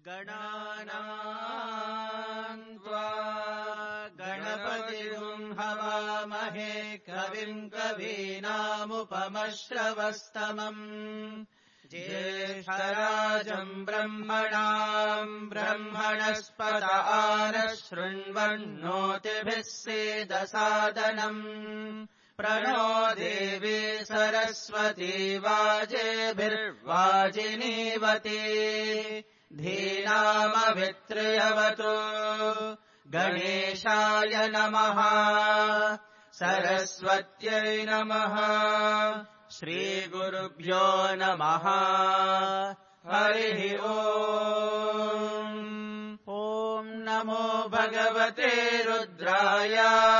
गणानाम् त्वा गणपतिगुम् हवामहे कविम् कवीनामुपमश्रवस्तमम् ज्येष्ठराजम् ब्रह्मणाम् ब्रह्मणस्पत आनः शृण्वन्नोतिभिः सेदसादनम् प्रणो देवी सरस्वती वाजेभिर्वाजिनीवती धीनामभित्र्यवतु गणेशाय नमः सरस्वत्यै नमः श्रीगुरुभ्यो नमः हरिः ओम् ॐ नमो भगवते रुद्राय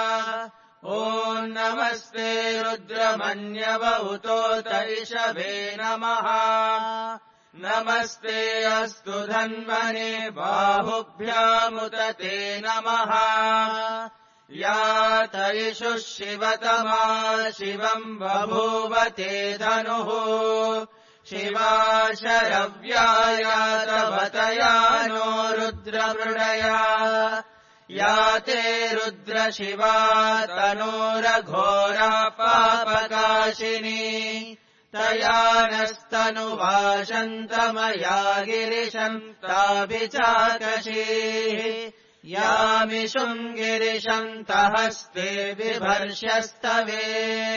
ॐ नमस्ते रुद्रमन्यवहुतोत इषवे नमः नमस्ते अस्तु धन्वने बाहुभ्यामुत ते नमः या तयिषुः शिवतमा शिवम् बभूव ते धनुः शिवा शरव्याया तवतया नो रुद्रमृडया या ते रुद्रशिवा तनोरघोरा पापकाशिनी तया नस्तनुवाशन्तमया गिरिशम् ताभिचाकशीः यामिषुम् गिरिशन्तहस्ते बिभर्ष्यस्तवे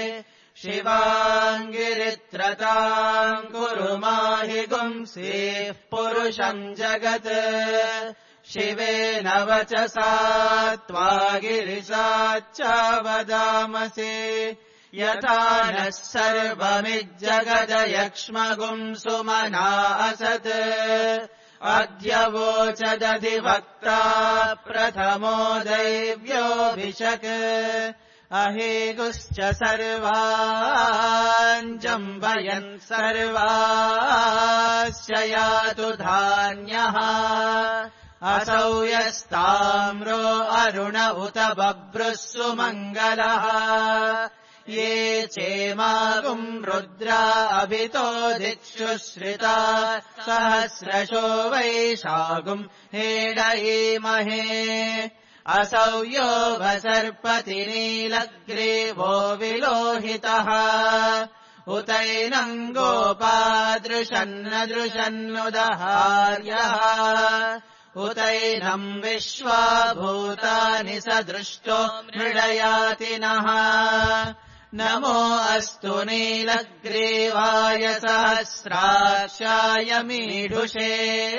शिवाङ्गिरित्रताम् कुरु माहि गुंसीः पुरुषम् जगत् शिवेन वचसा त्वा गिरिशाच्चावदामसे यथा नः सर्वमिज्जगदयक्ष्मगुम् सुमना असत् अद्य वोचदधिवक्ता प्रथमो दैव्योऽभिषक् अहेगुश्च सर्वाञ्जम्बयन् सर्वास्य यातु धान्यः असौ यस्ताम्रो अरुण उत बभ्रुः सुमङ्गलः ये चेमागुम् रुद्रा अभितो दिक्षुश्रिता सहस्रशो वैशागुम् हेडयेमहे असौ यो वसर्पति नीलग्रीवो विलोहितः उतैनम् गोपादृशन्नदृशन्नुदहार्यः उतैनम् विश्वाभूतानि सदृष्टो मृडयातिनः नमो अस्तु नीलग्रीवाय सहस्राक्षाय मीढुषे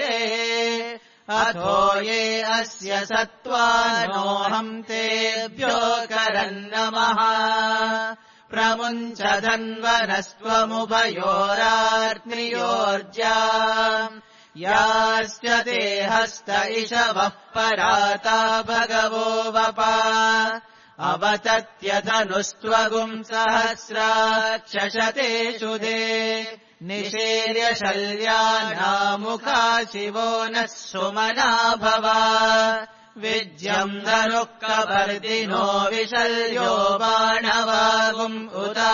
अथो ये अस्य सत्त्वानोऽहम् तेभ्यो करन्नमः प्रमुञ्च धन्वनस्त्वमुभयोरार्त्नियोर्जा यास्य ते हस्त इषवः पराता भगवो वपा अवतत्यधनुस्त्वगुम् सहस्राक्षशतेषु दे निषेर्य शल्यानामुखा शिवो नः सुमना भवा विज्यम् धनुः कपर्दिनो विशल्यो बाणवागुम् उता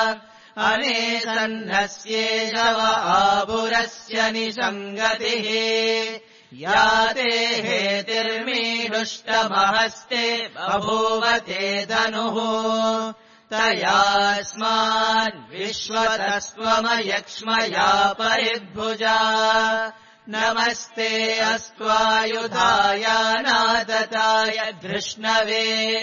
अनेसन्नस्येषव आभुरस्य निषङ्गतिः या ते हेतिर्मीडुष्टमहस्ते बभूवते धनुः तयास्मान् विश्वतस्त्वमयक्ष्मया परिभुजा नमस्ते अस्त्वायुधाय नादताय धृष्णवे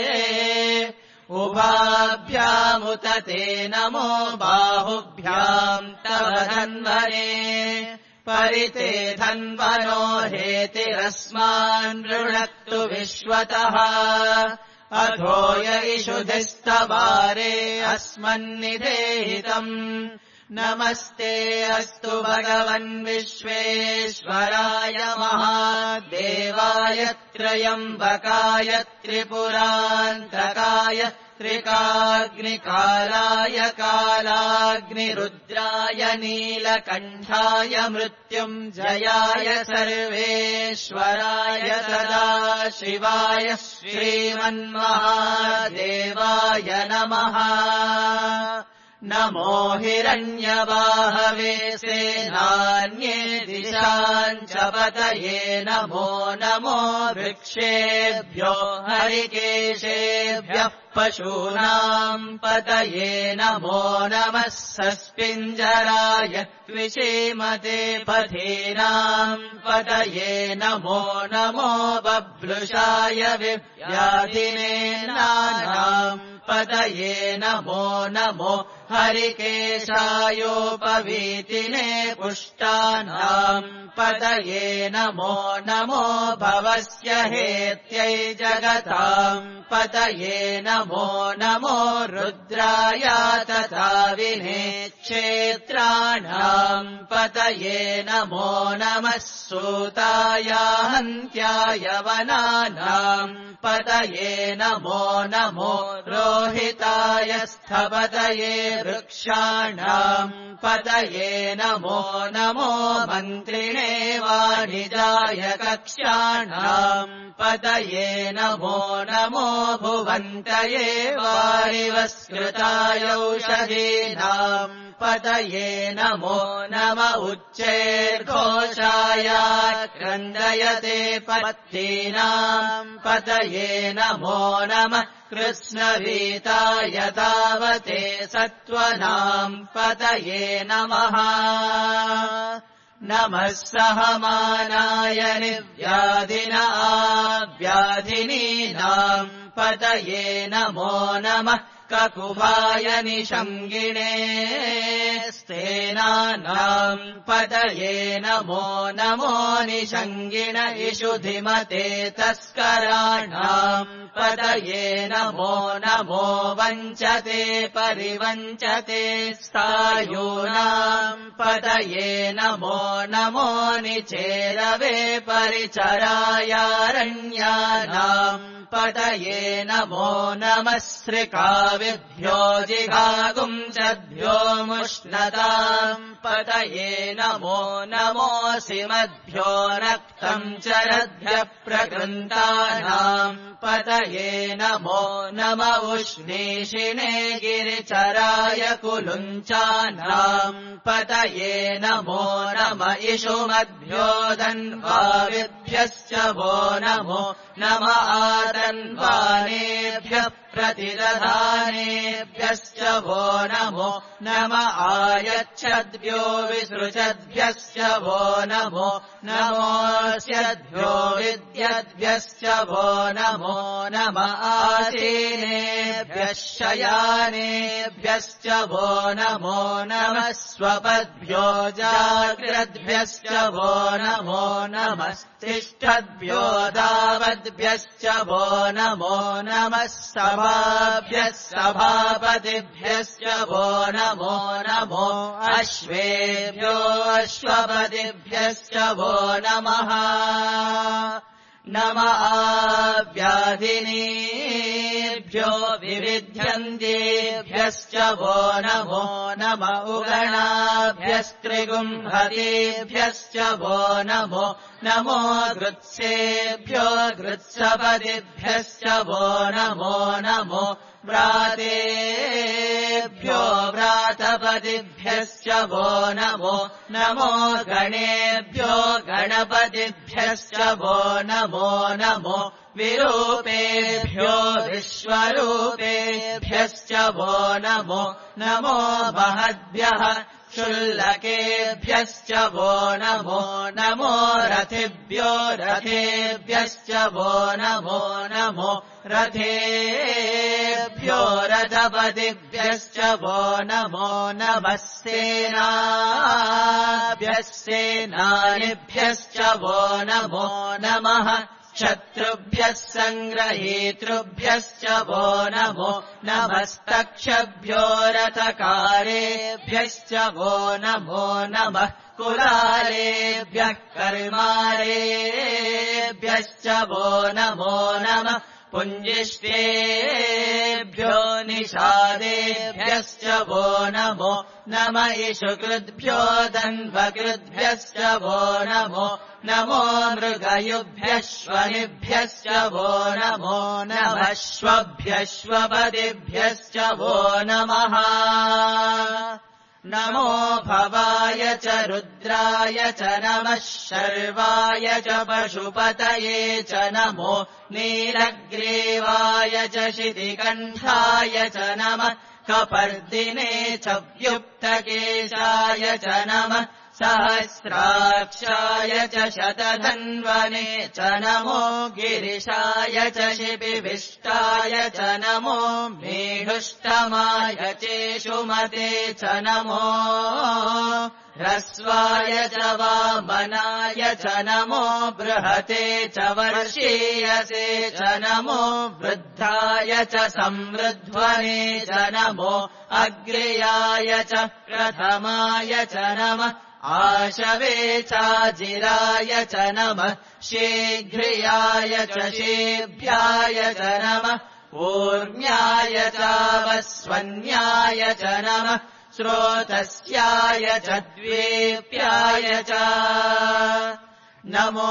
उभाभ्यामुत ते नमो बाहुभ्याम् तव धन्वने परिते धन्वनो हेतिरस्मान् ऋणक्तु विश्वतः अथो य इषुधिस्तवारे अस्मन्निधेहितम् नमस्ते अस्तु भगवन् विश्वेश्वराय महादेवाय त्र्यम्बकाय त्रिपुरान्तकाय त्रिकाग्निकालाय कालाग्निरुद्राय नीलकण्ठाय मृत्युञ्जयाय सर्वेश्वराय सदाशिवाय श्रीमन्महादेवाय नमः नमो हिरण्यवाहवे सेनान्ये दिशाञ्च पतये नमो नमो वृक्षेभ्यो हरिकेशेभ्यः पशूनाम् पतये नमो नमः सस्पिञ्जराय द्विषीमते पथीनाम् पतये नमो नमो बभ्रुषाय व्याधिने नानाम् पतये नमो नमो हरिकेशायोपवीतिने पुष्टानाम् पतये नमो नमो भवस्य हेत्यै जगताम् पतये नमो नमो रुद्राय तथा विने क्षेत्राणाम् पतये नमो नमः सूताय हन्त्याय वनानाम् पतये नमो नमो रोहिताय स्थपतये वृक्षाणाम् पतये नमो नमो मन्त्रिणे वाणिजाय कक्ष्याणाम् पतये नमो नमो भुवन्तये वारिवस्कृताय औषधीनाम् पतये नमो नम उच्चैर्घोषाय क्रन्दयते पत्तीनाम् पतये नमो नमः कृष्णवीताय तावते सत्त्वनाम् पतये नमः नमः सहमानाय निर्व्याधिना व्याधिनीनाम् पतये नमो नमः ककुभाय निषङ्गिणे स्तेनानाम् पतये नमो नमो निषङ्गिण इषुधिमते तस्कराणाम् पतये नमो नमो वञ्चते परिवञ्चते स्थायूनाम् पतये नमो नमो निचेरवे परिचरायारण्यानाम् पतये नमो नमः श्रिकाविभ्यो जिघागुंसद्भ्यो मुष्णताम् पतये नमो नमोऽसिमद्भ्यो रक्तम् चरद्भ्यः प्रकृन्तानाम् पतये नमो नम उष्णीषिणे गिरिचराय कुलुञ्चानाम् पतये नमो नम इषुमद्भ्यो धन्वाविभ्यश्च वो नमो नम आतन्वानेभ्यः प्रतिदधानेभ्यश्च वो नमो नम आयच्छद्भ्यो विसृजद्भ्यश्च वो नमो नमोऽस्यद्भ्यो विद्यद्भ्यश्च वो नमो नम आसीनेभ्यः शयानेभ्यश्च वो नमो नमः स्वपद्भ्यो जाग्रद्भ्यश्च वो नमो नमस्तिष्ठद्भ्यो दावद्भ्यश्च वो नमो नमः सभाभ्यः सभापतिभ्यश्च वो नमो नमो अश्वेभ्यो अश्वपतिभ्यश्च वो नमः नम आव्याधिनीभ्यो विविध्यन्तेभ्यश्च वो नमो नम उगणाभ्यस्त्रिगुम्भतेभ्यश्च वो नमो नमो गृत्सेभ्यो गृत्सपतिभ्यश्च वो नमो नमो व्रातेभ्यो व्रातपतिभ्यश्च वो नमो नमो गणेभ्यो गणपतिभ्यश्च वो नमो नमो विरूपेभ्यो विश्वरूपेभ्यश्च वो नमो नमो महद्भ्यः क्षुल्लकेभ्यश्च वो नमो नमो रथिभ्यो रथेभ्यश्च वो नमो नमो रथेभ्यो रथपतिभ्यश्च वो नमो नमः सेनाभ्यः सेनानिभ्यश्च वो नमो नमः शत्रुभ्यः सङ्ग्रहीतृभ्यश्च वो नमो नमस्तक्षभ्यो रथकारेभ्यश्च वो नमो नमः कुलालेभ्यः कर्मारेभ्यश्च वो नमो नमः पुञ्जिष्टेभ्यो निषादेभ्यश्च वो नमो नम इषुकृद्भ्यो दन्वकृद्भ्यश्च वो नमो नमो मृगयुभ्यश्वनिभ्यश्च वो नमो नमः श्वभ्यश्वपदिभ्यश्च वो नमः नमो भवाय च रुद्राय च नमः शर्वाय च पशुपतये च नमो नीलग्रीवाय च शितिकण्ठाय च नमः कपर्दिने च व्युक्तकेशाय च नमः सहस्राक्षाय च शतधन्वने च नमो गिरिशाय च शिपिविष्टाय च नमो मेढुष्टमाय चेषुमते च नमो ह्रस्वाय च वामनाय च नमो बृहते च वर्षीयसे च नमो वृद्धाय च समृध्वने च नमो अग्र्याय च प्रथमाय च नमः आशवे चाजिराय च नमः शीघ्रियाय च शेभ्याय च नमः ऊर्म्याय चावस्वन्याय च नमः श्रोतस्याय च द्वेप्याय च नमो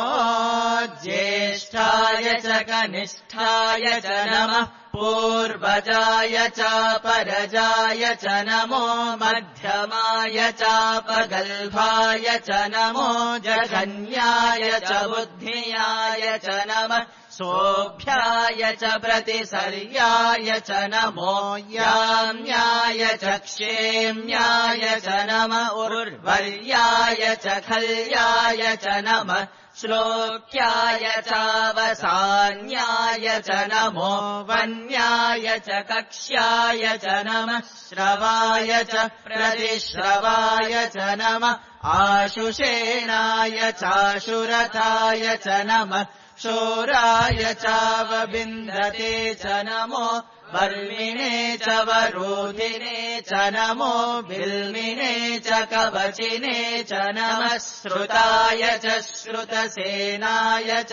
ज्येष्ठाय च कनिष्ठाय च नमः पूर्वजाय चापरजाय च नमो मध्यमाय चापगल्भाय च नमो जघन्याय च बुद्धियाय च नमः सोऽभ्याय च प्रतिसर्याय च नमो याम्याय च क्षेम्याय च नमः उर्वर्याय च खल्याय च नमः श्लोक्याय चावसान्याय च नमो वन्याय च कक्ष्याय च नमः श्रवाय च प्रतिश्रवाय च नमः आशुषेणाय चाशुरथाय च नमः शूराय चावबिन्दते च नमो वर्मिणे च वरोधिने च नमो बिल्मिने च कवचिने च नमः श्रुताय च श्रुतसेनाय च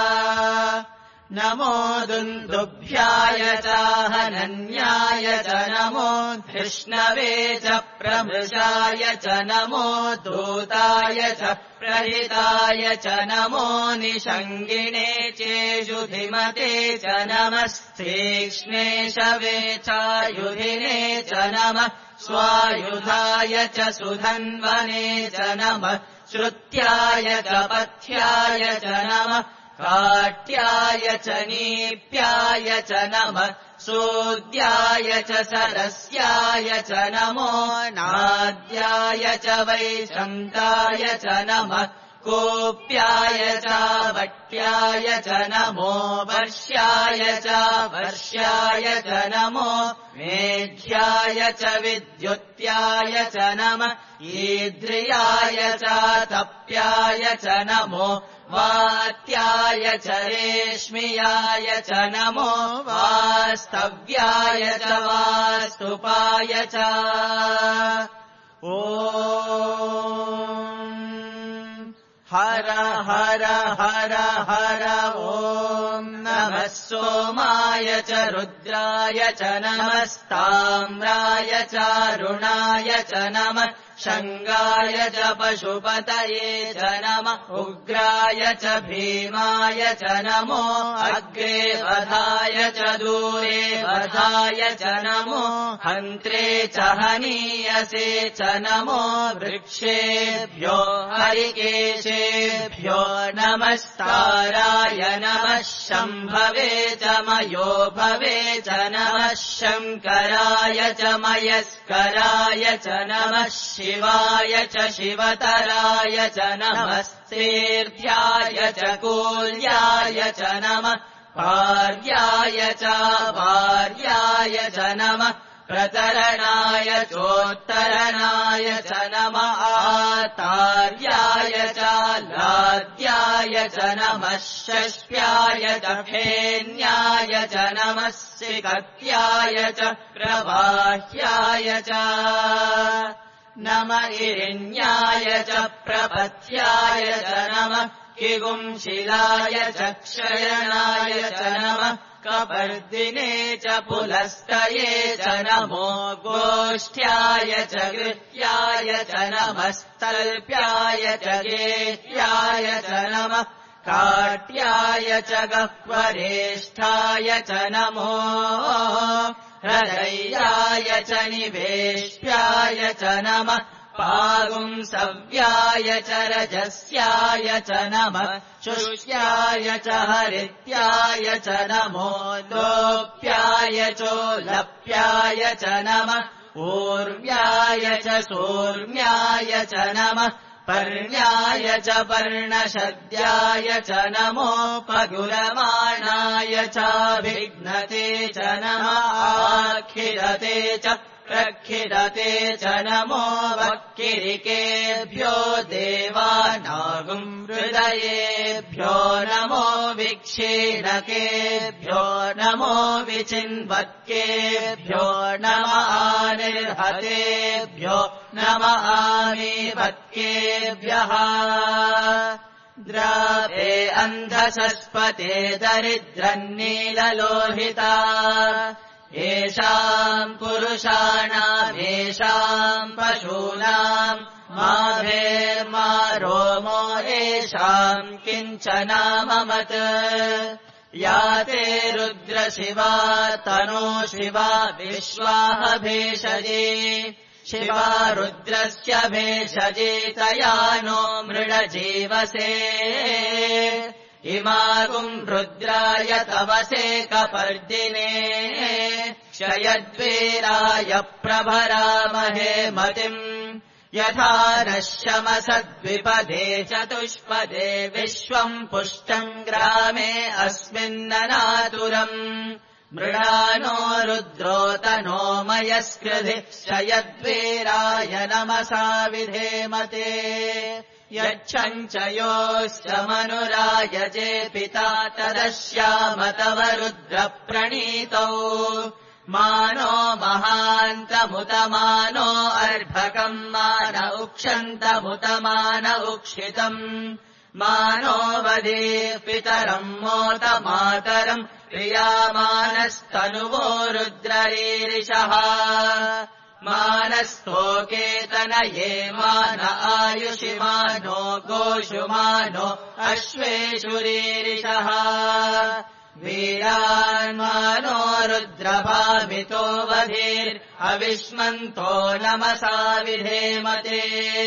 नमो दुन्दुभ्याय चाहनन्याय च नमो धृष्णवे च प्रमृषाय च नमो दूताय च प्रहिताय च नमो निषङ्गिणे चेषुधिमते च नमः तीक्ष्णे शवे चायुधिने च नमः स्वायुधाय च सुधन्वने च नमः श्रुत्याय च पथ्याय च नमः काट्याय च नीप्याय च नमः सूद्याय च सरस्याय च नमो नाद्याय च वैशन्ताय च नमः कोप्याय च वट्याय च नमो वर्ष्याय च वर्ष्याय च नमो मेध्याय च विद्युत्याय च नमः ईद्रियाय च तप्याय च नमो वात्याय च रेश्मियाय च नमो वास्तव्याय च वास्तुपाय च ॐ हर हर हर हर ॐ नमः सोमाय च रुद्राय च नमस्ताम्राय चारुणाय च नमः शङ्गाय च पशुपतये च नमः उग्राय च भीमाय च नमो अग्रे वधाय च दूरे वधाय च नमो हन्त्रे च हनीयसे च नमो वृक्षेभ्यो हरिकेशेभ्यो नमस्ताराय नमः शम्भवे च मयो भवे च नमः शङ्कराय च मयस्कराय च नमः शिवाय च शिवतराय च नमस्तेभ्याय च कूल्याय च नमः भार्याय च भार्याय च नमः प्रतरणाय चोत्तरणाय च नमः आतार्याय च लाद्याय च नमः षष्ट्याय च फेन्याय च नमः सिकत्याय च प्रवाह्याय च नम इरिण्याय च प्रपथ्याय च नमः किगुंशिलाय च क्षयणाय च नमः कपर्दिने च पुलस्तये च नमो गोष्ठ्याय च कृत्याय च नमस्तल्प्याय च गेह्याय च नमः काट्याय च गह्वरेष्ठाय च नमो हृदयाय च निवेश्याय च नमः पागुंसव्याय च रजस्याय च नमः शुष्याय च हरित्याय च नमो लोप्याय चोलप्याय च नमः ऊर्व्याय च सूर्म्याय च नमः पर्ण्याय च पर्णशद्याय च नमो पगुरमाणाय चाभिघ्नते च नमः आखिरते च प्रखिरते च नमो वक्किरिकेभ्यो देवानागुम् हृदयेभ्यो नमो विक्षीणकेभ्यो नमो विचिन्वत्केभ्यो नम आनिर्हतेभ्यो नम आमीवत्केभ्यः द्रापे अन्धसस्पते दरिद्रन्नीललोहिता येषाम् पुरुषाणामेषाम् पशूनाम् माभेर्मा रोमो येषाम् किञ्चनाममत् या ते रुद्रशिवा तनो शिवा विश्वाह भेषजे शिवा रुद्रस्य भेषजे तया नो मृडजीवसे इमागुम् रुद्राय तवसे कपर्दिने क्षयद्वीराय प्रभरामहे मतिम् यथा नश्यमसद्विपदे चतुष्पदे विश्वम् पुष्टम् ग्रामे अस्मिन्ननातुरम् मृडानो रुद्रोतनो मयस्कृधि क्षयद्वीराय नमसा विधेमते यच्छञ्चयोश्च मनुरायजे पिता तदश्याम तव रुद्रप्रणीतौ मानो महान्तमुतमानो अर्भकम् मान उक्षन्तमुतमान उक्षितम् मानो वदे पितरम् मोत मातरम् प्रियामानस्तनुवो रुद्ररीरिषः मानस्तोकेतनये मान आयुषि मानो गोषु मानो अश्वेषुरीरिषः वीरान्मानो रुद्रभामितो वधीर्अविष्मन्तो नमसा विधेमते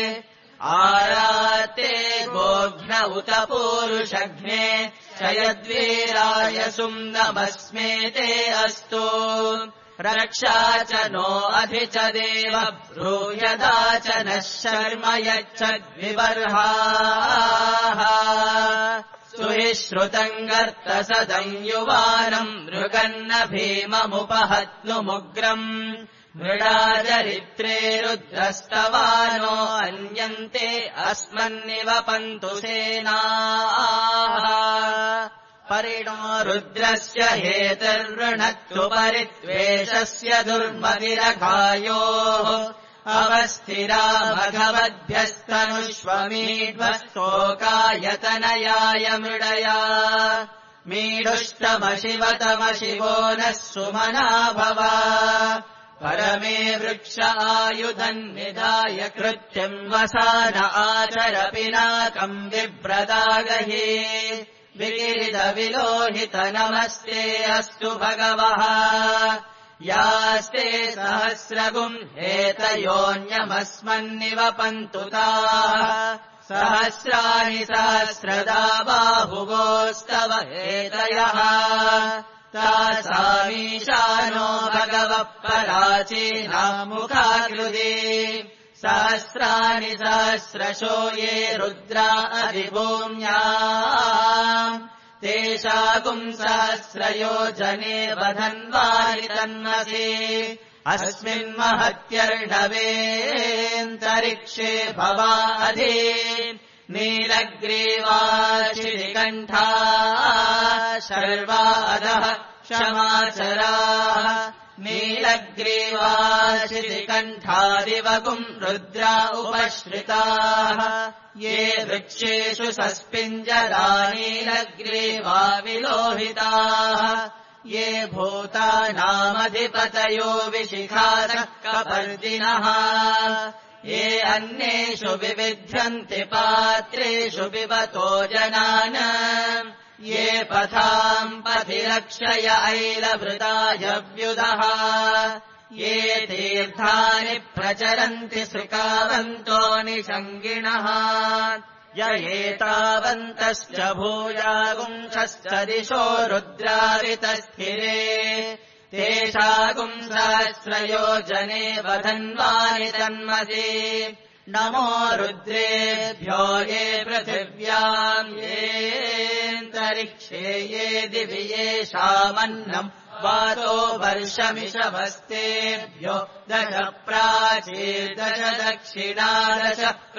आराते गोघ्न उत पूरुषघ्ने क्षयद्वीराय सुम्नमस्मेते अस्तु रक्षा च नो अधि च देव ब्रूयदा च नः शर्म यच्छद्विबर्हाः सुहिश्रुतम् गर्तसदम् युवानम् मृगन्न भीममुपहत्नुमुग्रम् मृडाचरित्रे रुद्रस्तवानो अन्यन्ते अस्मन्निवपन्तु सेनाः परिणो रुद्रस्य हेतुर्वृणत्तु परित्वेषस्य दुर्मतिरघायोः अवस्थिरा भगवद्भ्यस्तनुष्वमीढ्वस्तोकायतनयाय मृडया मीढुष्टमशिवतमशिवो नः सुमना भव परमे वृक्ष आयुधन्निधाय कृत्यम् वसान आचर पिनाकम् बिभ्रदागहि विकिरितविलोहित नमस्ते अस्तु भगवः यास्ते सहस्रगुम् हेतयोऽन्यमस्मन्निवपन्तु ताः सहस्राणि सहस्रदा बाहुगोस्तव हेतयः तासामीशानो भगवः पराचीनामुखाकृति सहस्राणि सहस्रशो ये रुद्रा अधिभूम्याम् तेषागुम् सहस्रयोजने वधन्वारि तन्मसे अस्मिन्महत्यर्णवेऽन्तरिक्षे भवा अधि नीलग्रीवा शिरिकण्ठा शर्वा अधः क्षमाचराः नीलग्रीवाशितिकण्ठादिवगुम् रुद्रा उपश्रिताः ये वृक्षेषु सस्पिञ्जरा नीलग्रीवा विलोहिताः ये भूतानामधिपतयो विशिखारः कपर्दिनः ये अन्येषु विविध्यन्ति पात्रेषु पिबतो जनान् ये पथाम् पथिरक्षय ऐलभृतायव्युदः ये तीर्थानि प्रचरन्ति सृकावन्तो निषङ्गिणः य एतावन्तश्च भूयागुंशश्च दिशो रुद्रावितस्थिरे तेषागुंसहस्रयोजने वधन्वानि तन्मसि नमो रुद्रेभ्यो ये पृथिव्याम् येऽन्तरिक्षे ये दिवि येषामन्नम् वातो वर्षमिषभस्तेभ्यो दश प्राचीर्दश दक्षिणादश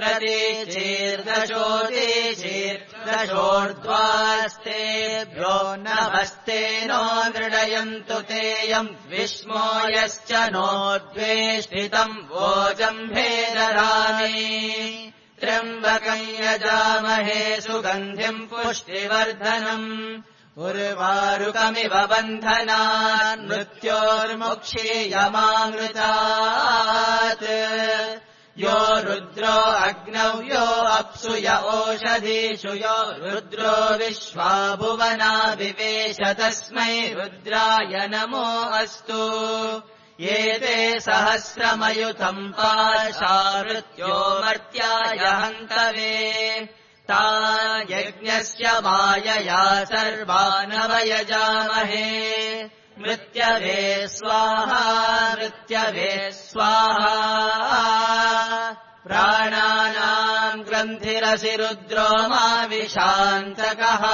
प्रतीचीर्दशोदीचीर्दशोर्ध्वास्तेभ्यो नभस्तेनो नृडयन्तु तेयम् विष्मो यश्च नोद्वेष्टितम् वोजम्भेदरामि त्र्यम्बकम् यजामहे सुगन्धिम् पुष्टिवर्धनम् उर्वारुकमिव बन्धनान् मृत्योर्मुक्षीयमामृतात् यो रुद्रो अग्नौ यो अप्सु य ओषधीषु यो रुद्रो विश्वा भुवना विवेश तस्मै रुद्राय नमो अस्तु ये ते सहस्रमयुतम् पाशामृत्यो मर्त्याय हन्तवे ता यज्ञस्य मायया सर्वानवयजामहे मृत्यवे स्वाहा मृत्यवे स्वाहा प्राणानाम् ग्रन्थिरसि रुद्रो मा विशान्तकः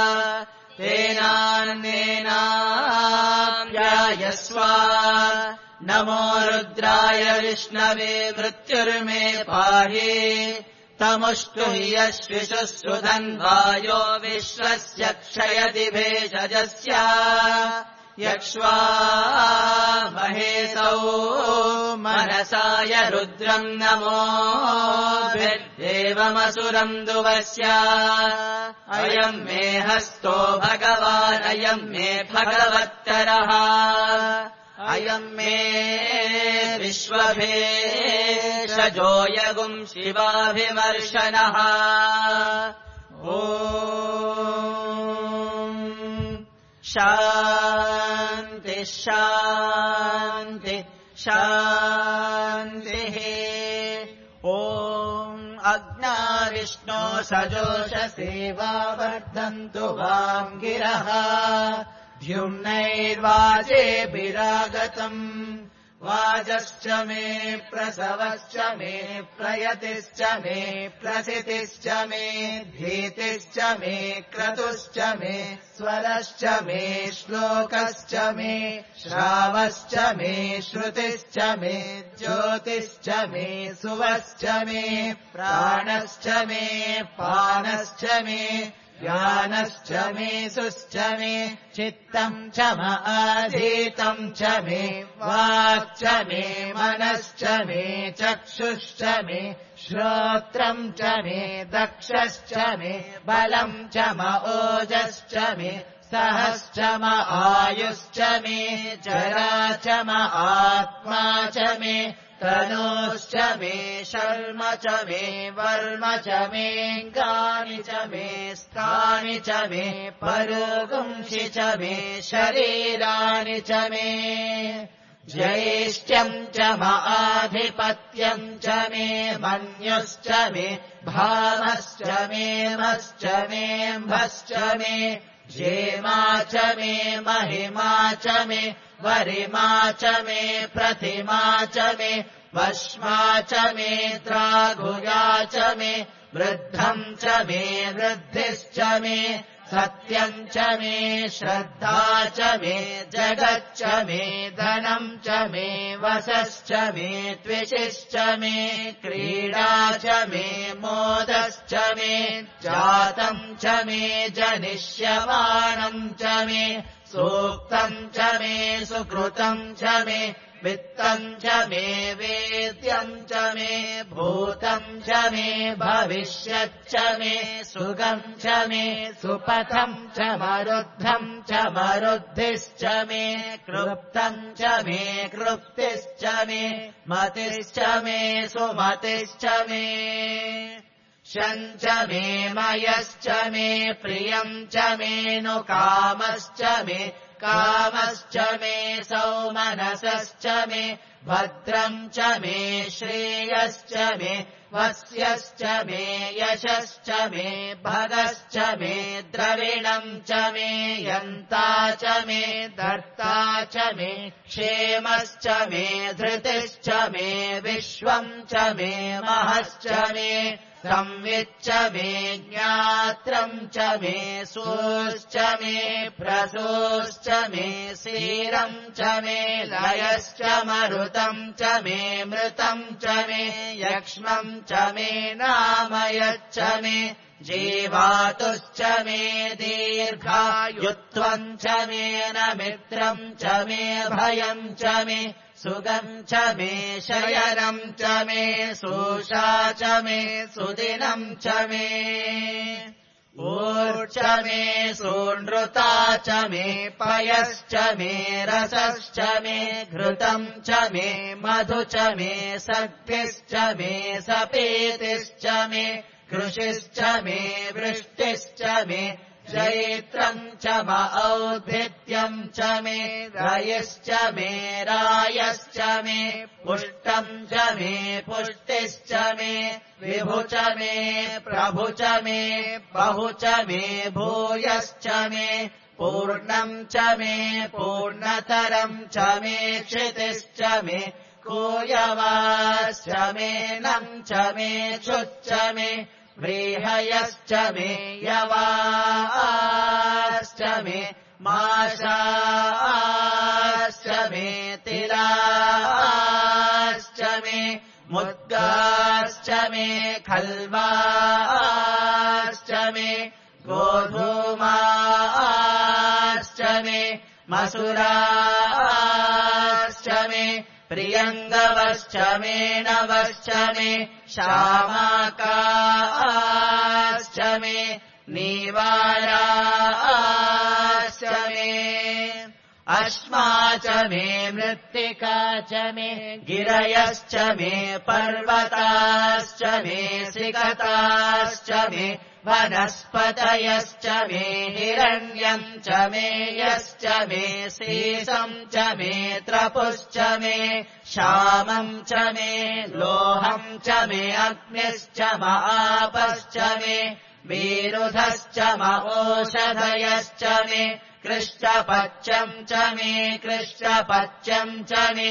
तेनान्नेनाप्यायस्व नमो रुद्राय विष्णवे मृत्युर्मे पाहि तमुष्टु हि यश्विषुः सुधन्वायो विश्वस्य क्षयति भेषजस्य यक्ष्वा महेशौ मनसाय रुद्रम् नमोभिर्देवमसुरम् दुवस्य अयम् मे हस्तो भगवान् अयम् मे भगवत्तरः अयम् मे विश्वभेषजो यगुम् शिवाभिमर्शनः ॐ शान्ति शान्ति शान्तिः ॐ अग्ना विष्णो सजोषसेवा वर्धन्तु वाम् गिरः द्युम्नैर्वाजेभिरागतम् वाजश्च मे प्रसवश्च मे प्रयतिश्च मे प्रसितिश्च मे धीतिश्च मे क्रतुश्च मे स्वरश्च मे श्लोकश्च मे श्रावश्च मे श्रुतिश्च मे ज्योतिश्च मे सुवश्च मे प्राणश्च मे पानश्च मे ज्ञानश्च मे सुश्च मे चित्तम् च आधीतम् च मे वाक्च मे मनश्च मे चक्षुश्च मे श्रोत्रम् च मे दक्षश्च मे बलम् च ओजश्च मे सहश्च आयुश्च मे जरा च आत्मा च मे तनोश्च मे शर्म च मे वर्म च मेऽङ्गानि च मे स्थानि च मे परोगुंसि च मे शरीराणि च मे ज्येष्ठ्यम् च आधिपत्यम् च मे मन्युश्च मे भामश्च मे मश्च मेऽम्भश्च मे जेमा च मे महिमा च मे वरिमा च मे प्रतिमा च मे वश्मा च मे त्रागुया च मे वृद्धम् च मे वृद्धिश्च मे सत्यम् च मे श्रद्धा च मे जगच्च मे धनम् च मे वसश्च मे त्विषिश्च मे क्रीडा च मे मोदश्च मे जातम् च मे जनिष्यमाणम् च मे सूक्तम् च मे सुकृतम् च मे वित्तम् च मे वेद्यम् च मे भूतम् च मे भविष्यच्च मे सुगम् च मे सुपथम् च मरुद्धम् च मरुद्धिश्च मे कृप्तम् च मे कृप्तिश्च मे मतिश्च मे सुमतिश्च मे शञ्च मे मयश्च मे प्रियम् च मे नु कामश्च मे कामश्च मे सौमनसश्च मे भद्रम् च मे श्रेयश्च मे वस्यश्च मे यशश्च मे भगश्च मे द्रविणम् च मे यन्ता च मे धर्ता च मे क्षेमश्च मे धृतिश्च मे विश्वम् च मे महश्च मे संविच्च मे ज्ञात्रम् च मे सूश्च मे प्रसूश्च मे सीरम् च मे लयश्च मरुतम् च मे मृतम् च मे यक्ष्मम् च मे नामयच्च मे जीवातुश्च मे दीर्घायुत्वम् च मे न मित्रम् च मे भयम् च मे सुगम् च मे शयनम् च मे सूषा च मे सुदिनम् च मे ऊर्च मे सूनृता च मे पयश्च मे रसश्च मे घृतम् च मे मधु च मे सद्भिश्च मे सपेतिश्च मे कृषिश्च मे वृष्टिश्च मे चैत्रम् च म औद्भित्यम् च मे रयिश्च मे रायश्च मे पुष्टम् च मे पुष्टिश्च मे विभु च मे प्रभु च मे बहु च मे भूयश्च मे पूर्णम् च मे पूर्णतरम् च मे क्षितिश्च मे कूयवाश्च मे नम् च मे क्षुच्च मे व्रीहयश्च मे यवाश्च मे माशाश्च मे तिलाश्च मे मुद्गाश्च मे खल्वाश्च मे गोधूमाश्च मे मसुराश्च मे प्रियङ्गवश्च मे नवश्च मे शामाकाश्च मे नीवाराश्च मे अश्मा च मे मृत्तिका च मे गिरयश्च मे पर्वताश्च मे सिकताश्च मे वनस्पतयश्च मे हिरण्यम् च मे यश्च मे शेषम् च मे त्रपुश्च मे श्यामम् च मे लोहम् च मे अग्निश्च म आपश्च मे विरुधश्च म ओषधयश्च मे कृष्णपच्यम् च मे कृष्णपच्यम् च मे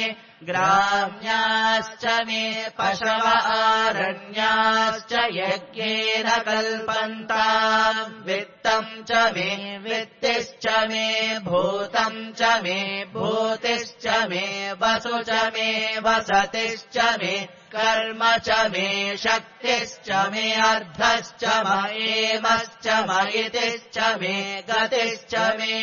ग्राम्याश्च मे पशव आरण्याश्च यज्ञेन कल्पन्ताम् वित्तम् च मे वित्तिश्च मे भूतम् च मे भूतिश्च मे वसु च मे वसतिश्च मे कर्म च मे शक्तिश्च मे अर्धश्च मयेमश्च मयितिश्च मे गतिश्च मे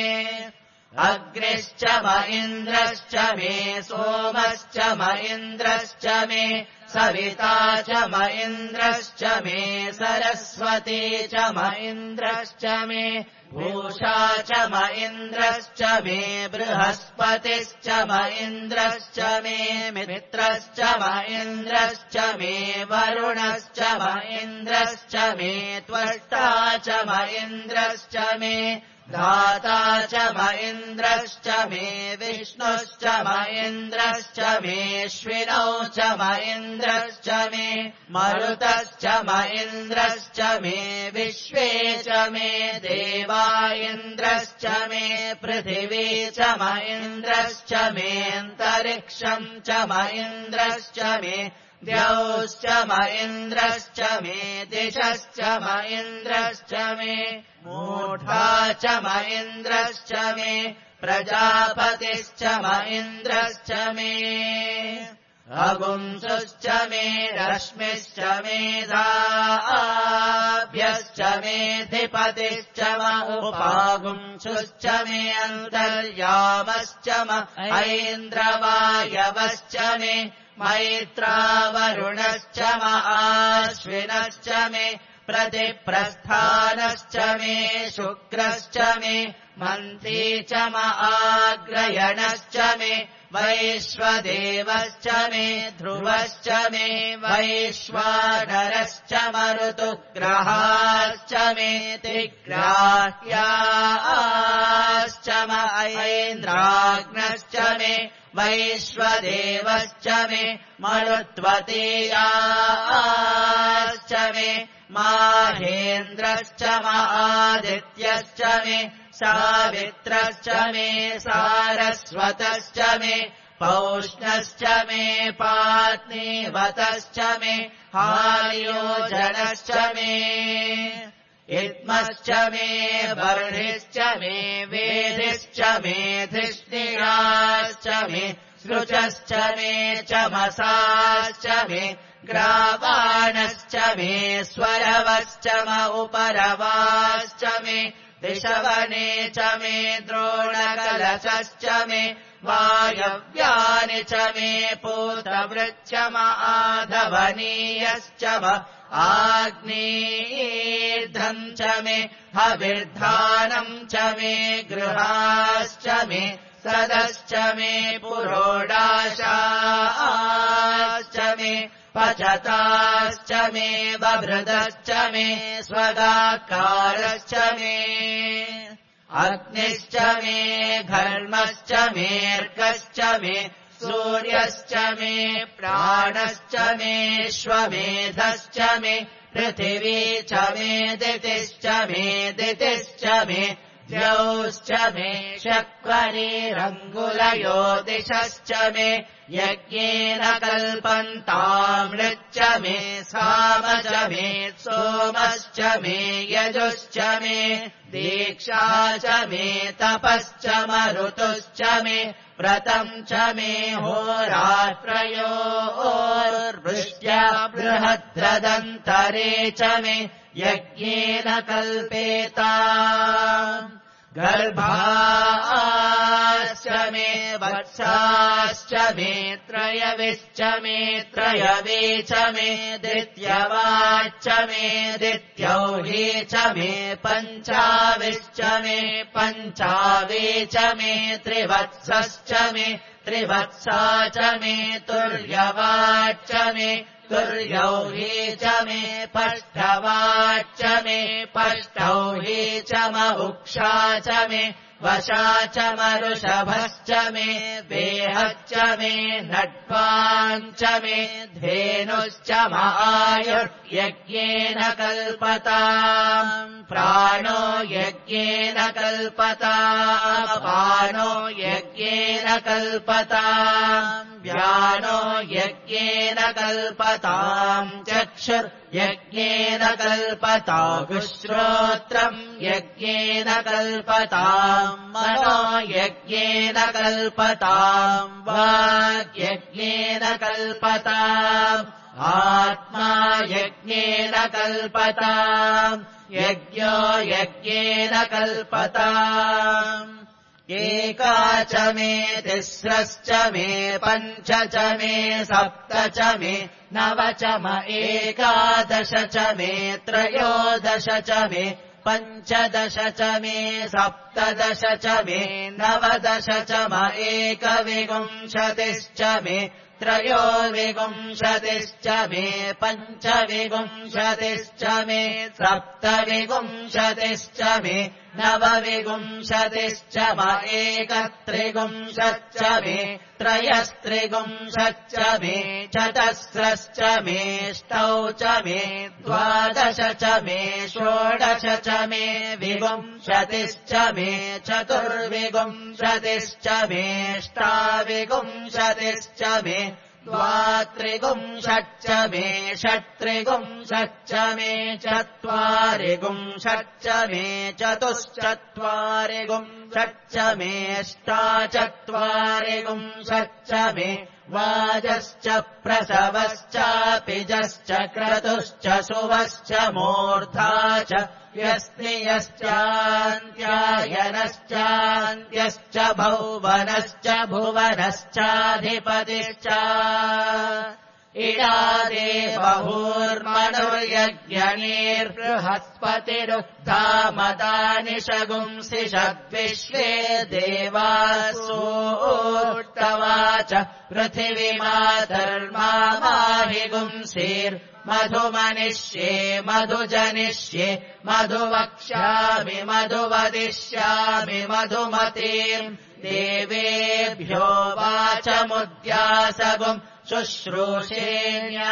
अग्निश्च म इन्द्रश्च मे सोमश्च म इन्द्रश्च मे सविता च म इन्द्रश्च मे सरस्वती च म इन्द्रश्च मे भूषा च म इन्द्रश्च मे बृहस्पतिश्च म इन्द्रश्च मे मित्रश्च म इन्द्रश्च मे वरुणश्च म इन्द्रश्च मे त्वष्टा च म इन्द्रश्च मे धाता च म इन्द्रश्च मे विष्णुश्च म इन्द्रश्च मेऽश्विनौ च म इन्द्रश्च मे मरुतश्च म इन्द्रश्च मे विश्वे च मे देवा इन्द्रश्च मे पृथिवी च म इन्द्रश्च मेऽन्तरिक्षम् च म इन्द्रश्च मे द्यौश्च म इन्द्रश्च मे दिशश्च म इन्द्रश्च मे मूढा च म इन्द्रश्च मे प्रजापतिश्च म इन्द्रश्च मे अगुंसुश्च मे रश्मिश्च मे दाभ्यश्च मेऽधिपतिश्च म उपागुंसुश्च मे अन्तर्यामश्च म ऐन्द्रवायवश्च मे मैत्रावरुणश्च म आश्विनश्च मे प्रतिप्रस्थानश्च मे शुक्रश्च मे मन्त्री च म आग्रयणश्च मे वैश्वदेवश्च मे ध्रुवश्च मे वैश्वानरश्च मरुतुग्रहाश्च मे त्रिग्राह्याश्च म ऐन्द्राग्नश्च मे वैश्वदेवश्च मे मरुत्वतीयाश्च मे माहेन्द्रश्च म आदित्यश्च मे सावित्रश्च मे सारस्वतश्च मे पौष्णश्च मे पात्नीवतश्च मे हार्योजनश्च मे इद्मश्च मे बर्हिश्च मे वेदिश्च मे धिष्णिराश्च मे सृचश्च मे चमसाश्च मे ग्रावाणश्च मे स्वरवश्च म उपरवाश्च मे दिशवने च मे द्रोणकलशश्च मे वायव्यानि च मे पूतवृच्च म आधवनीयश्च म आग्नेर्धम् च मे हविर्धानम् च मे गृहाश्च मे सदश्च मे पुरोडाशाश्च मे पचताश्च मे बभृदश्च मे स्वगाकारश्च मे अग्निश्च मे घर्मश्च मेऽर्कश्च मे सूर्यश्च मे प्राणश्च मेऽश्वमेधश्च मे पृथिवी च मे दितिश्च मे द्यौश्च मे शक्वरीरङ्गुलयो दिशश्च मे यज्ञेन कल्पन्तामृच्च मे साम च मे सोमश्च मे यजुश्च मे दीक्षा च मे तपश्च मरुतुश्च मे व्रतम् च मे होरात्रयोर्वृष्ट्या बृहद्रदन्तरे च मे यज्ञेन कल्पेता गर्भाश्च मे वत्साश्च मे त्रयविश्च मे त्रयवे च मे दित्यवाच्च मे दित्यौही च मे पञ्चाविश्च मे पञ्चावे च मे त्रिवत्सश्च मे त्रिवत्सा च मे तुर्यवाच्च मे तुर्यौही च मे पष्ठवाच्च मे पष्ठौही च म उक्षा च मे वशा च मरुषभश्च मे वेहश्च मे नट्वाञ्च मे धेनुश्च म आयुर्यज्ञेन कल्पताम् प्राणो यज्ञेन कल्पताम् अपानो यज्ञेन कल्पताम् व्यानो यज्ञेन कल्पताम् चक्षुर्यज्ञेन कल्पताम् श्रोत्रम् यज्ञेन कल्पताम् मनो यज्ञेन कल्पताम् वाग्यज्ञेन कल्पताम् आत्मा यज्ञेन कल्पताम् यज्ञो यज्ञेन कल्पताम् एका च मे तिस्रश्च मे पञ्च च मे सप्त च मे नव च म एकादश च मे त्रयोदश च मे पञ्चदश च मे सप्तदश च मे नवदश च म एकविंशतिश्च मे त्रयोविंशतिश्च मे पञ्चविंशतिश्च मे सप्तविंशतिश्च मे नवविंशतिश्च म एकत्रिंशच्च मे त्रयस्त्रिंशच्च मे चतस्रश्च मेऽष्टौ च मे द्वादश च मे षोडश च मे विंशतिश्च मे चतुर्विंशतिश्च मेऽष्टाविंशतिश्च मे द्वात्रिंशच्च मे षट्त्रिंशच्च मे चत्वारिंशच्च मे चतुश्चत्वारिंशच्च मेऽष्टाचत्वारिंशच्च मे वाजश्च प्रसवश्चापिजश्च क्रतुश्च सुवश्च मूर्धा च यस्नियश्चान्त्यायनश्चान्त्यश्च भौवनश्च भुवनश्चाधिपतिश्च इडादे बहुर्मनुर्यज्ञनीर्बृहस्पतिरुद्धामदानि शगुंसि षद्विश्वे देवासूर्तवाच पृथिवीमातर्माहिगुंसीर्मधुमनिष्ये मधुजनिष्ये मधुवक्ष्यामि मधुवदिष्यामि मधुमतीम् देवेभ्यो वाचमुद्यासगुम् शुश्रूषेण्या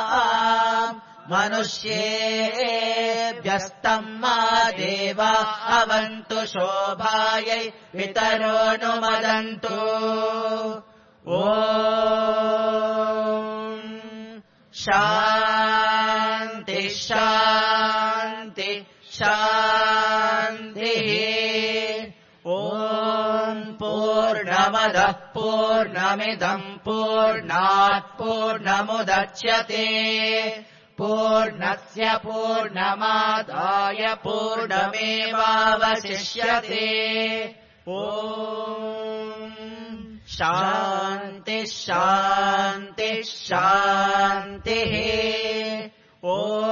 मनुष्येभ्यस्तम् मा देवा अवन्तु शोभायै पितरोऽनुमदन्तु ॐ शान्ति शान्ति शान्तिः ॐ पूर्णमदः पूर्णमिदम् पूर्णात् पूर्णमुदच्यते पूर्णस्य पूर्णमादाय पूर्णमेवावशिष्यते ॐ शान्ति शान्ति शान्तिः ॐ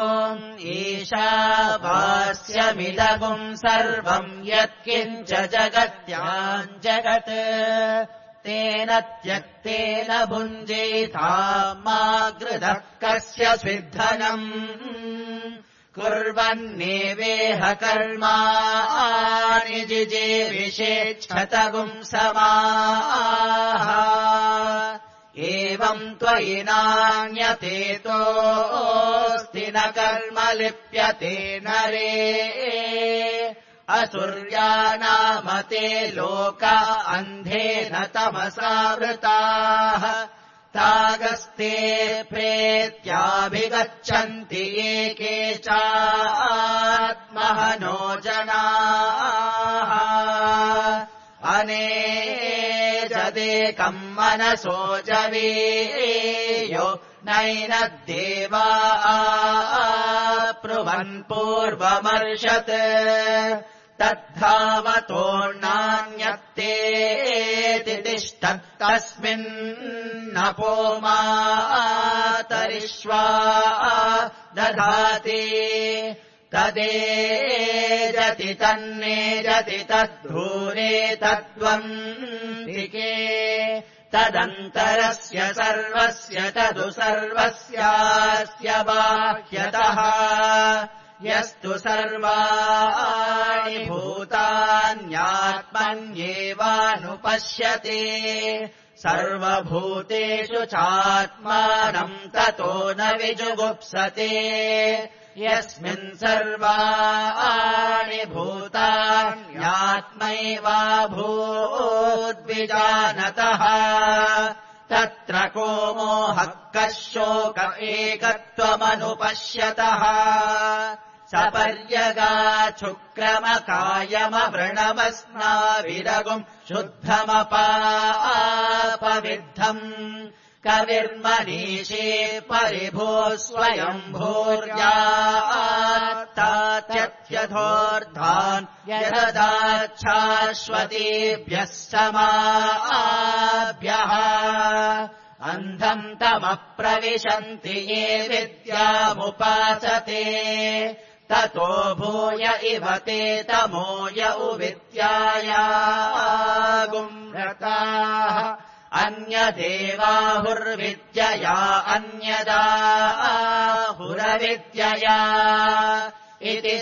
ईशावास्यमिदगुम् सर्वम् यत्किञ्च जगत्याम् जगत् तेन त्यक्तेन भुञ्जीता मा गृधः कस्य स्विद्धनम् कुर्वन्नेवेह कर्माणि जिजीविषेच्छतगुम् समाः एवम् त्वयि नान्यतेतोऽस्ति न कर्म लिप्यते नरे असुर्यानामते लोका अन्धेन तमसावृताः तागस्ते प्रेत्याभिगच्छन्ति ये केचात्महनो जनाः अनेजदेकम् मनसो जवेयो नैनद्देवा ब्रुवन् पूर्वमर्षत् तद्धावतोऽन्यत्तेति तिष्ठत् तस्मिन्नपो मातरिष्वा दधाति तदेजति तन्नेजति तद्धूरे तद्वन्तिके तदन्तरस्य सर्वस्य तदु सर्वस्यास्य बाह्यतः यस्तु सर्वाणि भूतान्यात्मन्येवानुपश्यते सर्वभूतेषु चात्मानम् ततो न विजुगुप्सते यस्मिन् सर्वाणि भूतान्यात्मैवाभूद्विजानतः तत्र को मोहः कः शोक एकत्वमनुपश्यतः सपर्यगाच्छुक्रमकायमवृणमस्नाविरगुम् शुद्धमपापविद्धम् कविर्मनीषे परिभो स्वयम्भूर्यात्तात्यथोर्धान् यददाच्छाश्वतीभ्यः समाभ्यः अन्धम् तमः प्रविशन्ति ये विद्यामुपासते ततो भूय इव ते तमो य उविद्यायागुम्रताः अन्यदेवाहुर्विद्यया अन्यदाहुरविद्यया इति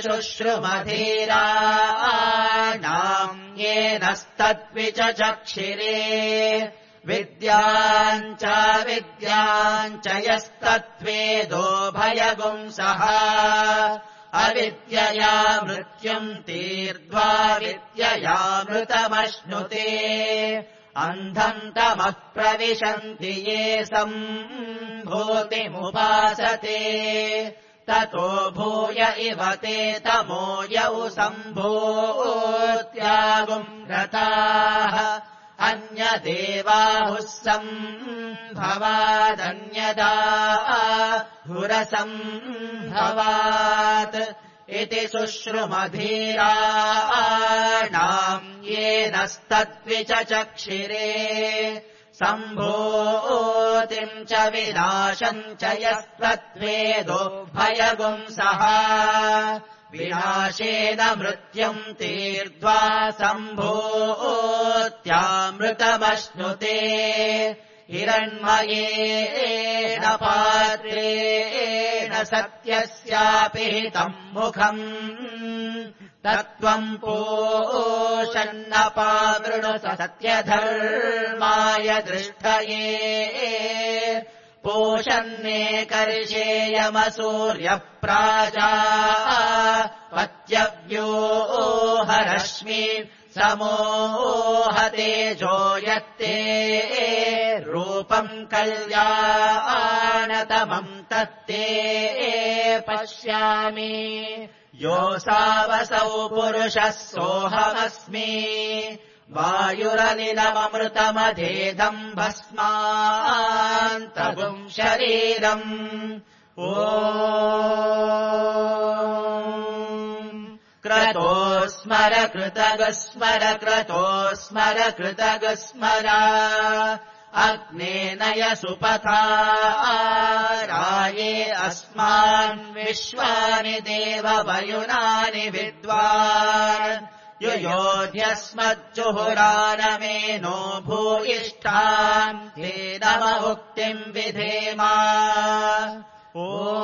शुश्रुमधीराणाम् येनस्तद्विचक्षिरे विद्याञ्च यस्तत्त्वेदो भयगुंसः अविद्यया मृत्युम् तीर्ध्वा विद्यया मृतमश्नुते अन्धम् तमः प्रविशन्ति ये सम्भूतिमुपासते ततो भूय इव ते तमो यौ सम्भूत्यागुम् रताः अन्यदेवाहुः सम्भवादन्यदा हुरसम्भवात् इति शुश्रुमधीराणाम् येनस्तद्विचचक्षिरे सम्भूतिम् च विनाशम् च यस्तद्वेदो भयगुंसः विनाशेन मृत्युम् तीर्त्वा सम्भूत्यामृतमश्नुते हिरण्मयेन पात्रेण सत्यस्यापि हितम् मुखम् तत्त्वम् पोषन्नपावृणु सत्यधर्माय दृष्टये पोषन्ने कर्षेयमसूर्यः प्राजापत्यव्योहरश्मि समोहतेजो यत्ते रूपम् कल्याणतमम् तत्ते पश्यामि योऽसावसौ पुरुषः सोऽहमस्मि वायुरनिलममृतमधेदम् भस्मान्तगुम् शरीरम् ॐ क्रतो स्मर कृतगस्मर क्रतो स्मर कृतगस्मर अग्नेनय सुपथा राये अस्मान् विश्वानि देव वयुनानि विद्वान् युयोध्यस्मज्जुहुरानमेनो भूयिष्ठान् तेनम उक्तिम् विधेमा ॐ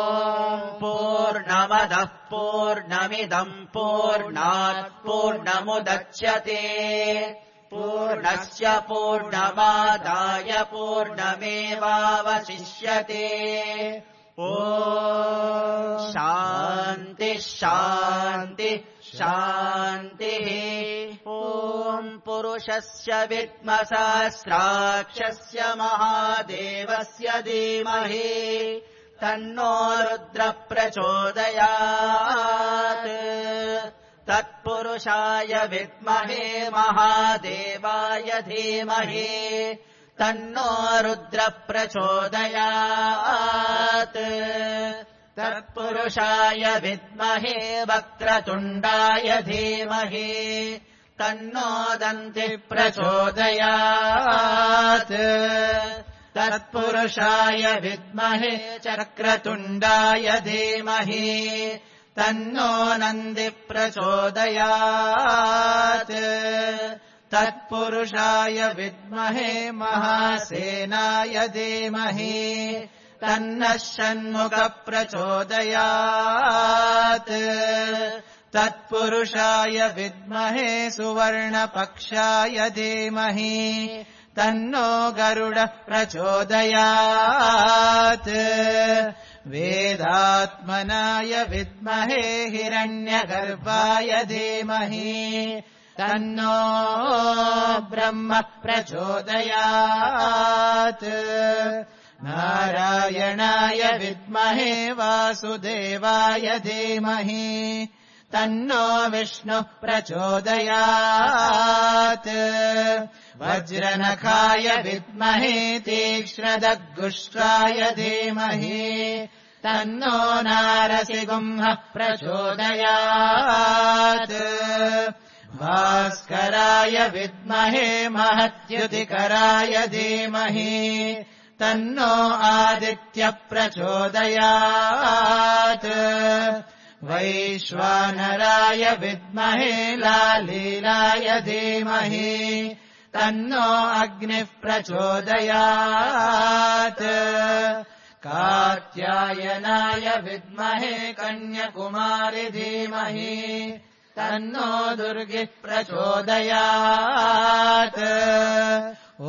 पूर्णमदः पूर्णमिदम् पूर्णात् पूर्णमुदच्यते पूर्णस्य पूर्णमादाय पूर्णमेवावशिष्यते ॐ शान्तिः शान्तिः शान्तिः ॐ पुरुषस्य विद्मसहस्राक्षस्य महादेवस्य धीमहि तन्नो रुद्र प्रचोदयात् तत्पुरुषाय विद्महे महादेवाय धीमहि तन्नो रुद्र प्रचोदयात् तत्पुरुषाय विद्महे वक्रतुण्डाय धीमहि तन्नो दन्तिः प्रचोदयात् तत्पुरुषाय विद्महे चक्रतुण्डाय धीमहि तन्नो नन्दिः प्रचोदयात् तत्पुरुषाय विद्महे महासेनाय धीमहि तन्नः षण्मुखः प्रचोदयात् तत्पुरुषाय विद्महे सुवर्णपक्षाय धीमहि तन्नो गरुडः प्रचोदयात् वेदात्मनाय विद्महे हिरण्यगर्भाय धीमहि तन्नो ब्रह्म प्रचोदयात् नारायणाय विद्महे वासुदेवाय धीमहि तन्नो विष्णुः प्रचोदयात् वज्रनखाय विद्महे तीक्ष्णदग्गुष्ट्राय धीमहि तन्नो नारसिंहः प्रचोदयात् भास्कराय विद्महे महद्युतिकराय धीमहि तन्नो आदित्यः प्रचोदयात् वैश्वानराय विद्महे लालीलाय धीमहि तन्नो अग्निः प्रचोदयात् कात्यायनाय विद्महे कन्याकुमारि धीमहि तन्नो दुर्गिः प्रचोदयात् ॐ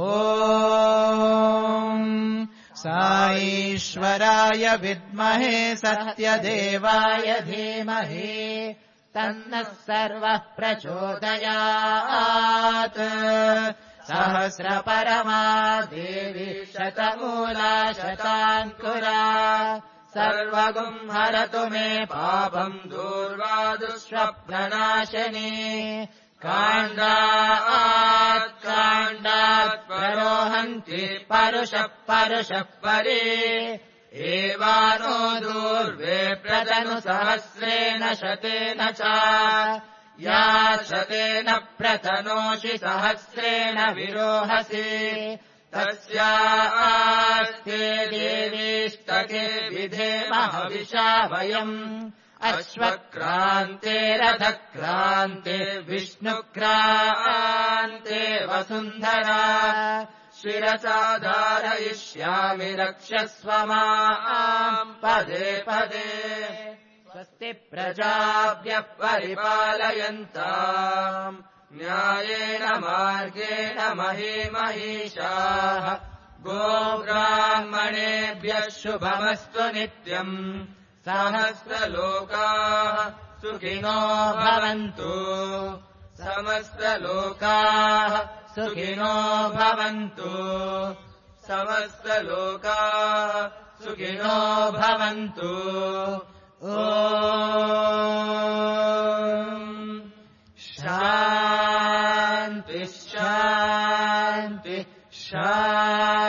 साईश्वराय विद्महे सत्यदेवाय धीमहि तन्नः सर्वः प्रचोदयात् सहस्रपरमा देवी शतमूला शताङ्कुरा सर्वगुम् हरतु मे पापम् दूर्वा दुःस्वप्ननाशिनी काण्डात् काण्डात् परोहन्ति परुषः परुषः परे एवानो दूर्वे प्रतनु सहस्रेण शतेन च या शतेन प्रतनोषि सहस्रेण विरोहसि तस्यास्ते देवीष्टके विधेमः हविषा वयम् अश्वक्रान्ते रथक्रान्ते विष्णुक्रान्ते वसुन्धरा शिरसा धारयिष्यामि रक्षस्व माम् पदे पदे स्वस्ति प्रजाभ्यः परिपालयन्ताम् न्यायेन मार्गेण महीमहीषाः गोब्राह्मणेभ्यः शुभमस्तु नित्यम् सहस्रलोकाः सुखिनो भवन्तु समस्तलोकाः सुखिनो भवन्तु समस्तलोकाः सुखिनो भवन्तु शान्ति शान्ति शान्ति